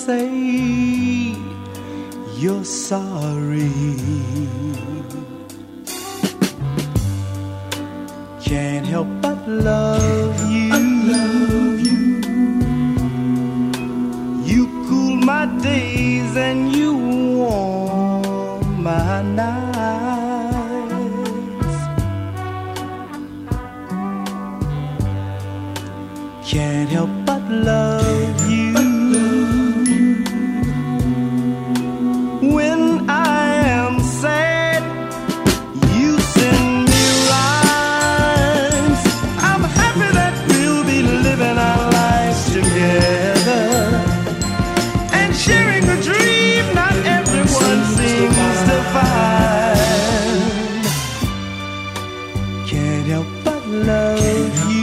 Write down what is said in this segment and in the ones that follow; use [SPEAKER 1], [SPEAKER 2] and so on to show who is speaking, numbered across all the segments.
[SPEAKER 1] say you're sorry. Can't help but love you. You cool my days and you warm my nights. Can't help but love you. When I am sad, you send me rhymes. I'm happy that we'll be living our lives together and sharing a dream not everyone seems to find. Can't help but love you.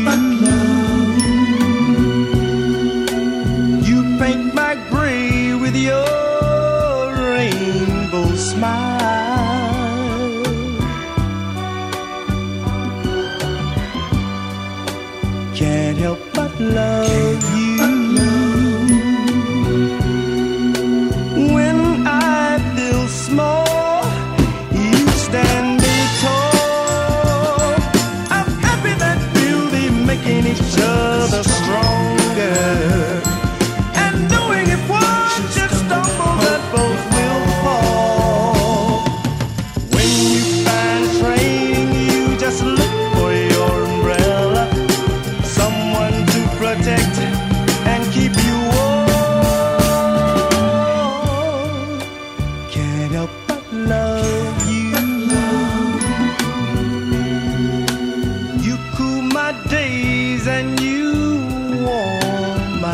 [SPEAKER 1] You paint my gray with your rainbow smile. Can't help but love you. When I feel small, you stand me tall. I'm happy that we'll be making each other stronger, and knowing if one should stumble that both will fall. When you find training, you just look for your umbrella, someone to protect and keep you warm. Can't help but love you. You cool my days and you warm my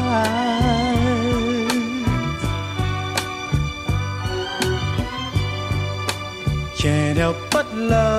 [SPEAKER 1] nights. Can't help but love